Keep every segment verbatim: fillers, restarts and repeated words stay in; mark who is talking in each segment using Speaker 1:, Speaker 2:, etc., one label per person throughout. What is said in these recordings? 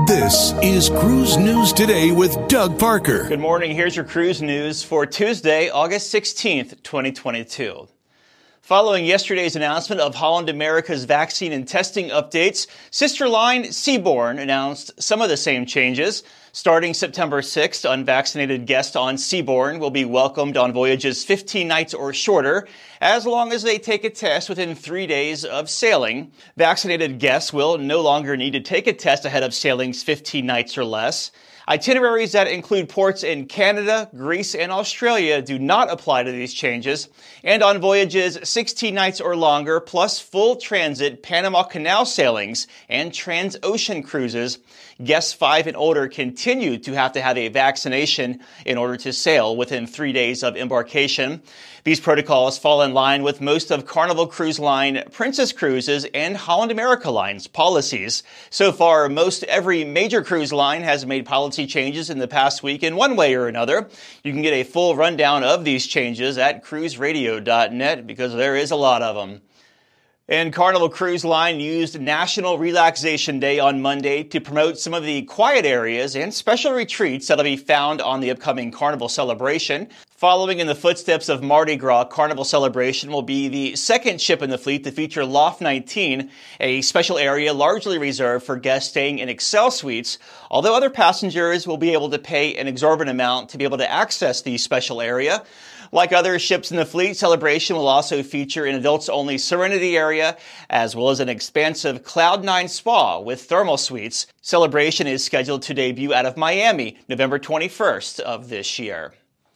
Speaker 1: This is Cruise News Today with Doug Parker.
Speaker 2: Good morning. Here's your cruise news for Tuesday, August sixteenth, twenty twenty-two. Following yesterday's announcement of Holland America's vaccine and testing updates, sister line Seabourn announced some of the same changes. Starting September sixth, unvaccinated guests on Seabourn will be welcomed on voyages fifteen nights or shorter, as long as they take a test within three days of sailing. Vaccinated guests will no longer need to take a test ahead of sailings fifteen nights or less. Itineraries that include ports in Canada, Greece, and Australia do not apply to these changes. And on voyages sixteen nights or longer, plus full transit Panama Canal sailings and trans-ocean cruises, guests five and older continue to have to have a vaccination in order to sail within three days of embarkation. These protocols fall in line with most of Carnival Cruise Line, Princess Cruises, and Holland America Line's policies. So far, most every major cruise line has made policy changes in the past week in one way or another. You can get a full rundown of these changes at cruise radio dot net because there is a lot of them. And Carnival Cruise Line used National Relaxation Day on Monday to promote some of the quiet areas and special retreats that'll be found on the upcoming Carnival celebration. Following in the footsteps of Mardi Gras, Carnival Celebration will be the second ship in the fleet to feature Loft nineteen, a special area largely reserved for guests staying in Excel suites, although other passengers will be able to pay an exorbitant amount to be able to access the special area. Like other ships in the fleet, Celebration will also feature an adults-only Serenity area, as well as an expansive Cloud nine spa with thermal suites. Celebration is scheduled to debut out of Miami, November twenty-first of this year.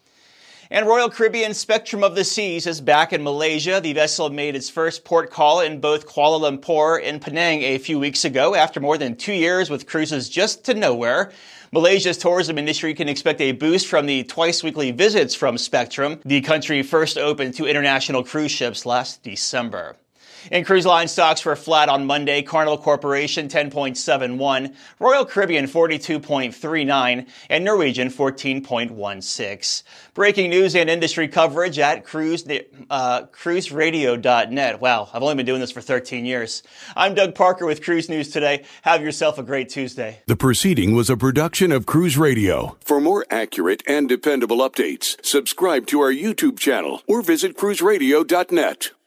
Speaker 2: And Royal Caribbean Spectrum of the Seas is back in Malaysia. The vessel made its first port call in both Kuala Lumpur and Penang a few weeks ago after more than two years with cruises just to nowhere. Malaysia's tourism industry can expect a boost from the twice-weekly visits from Spectrum. The country first opened to international cruise ships last December. And cruise line stocks were flat on Monday. Carnival Corporation ten point seven one, Royal Caribbean forty-two point three nine, and Norwegian fourteen point one six. Breaking news and industry coverage at cruise, uh, cruise radio dot net. Wow, I've only been doing this for thirteen years. I'm Doug Parker with Cruise News Today. Have yourself a great Tuesday.
Speaker 1: The proceeding was a production of Cruise Radio. For more accurate and dependable updates, subscribe to our YouTube channel or visit cruise radio dot net.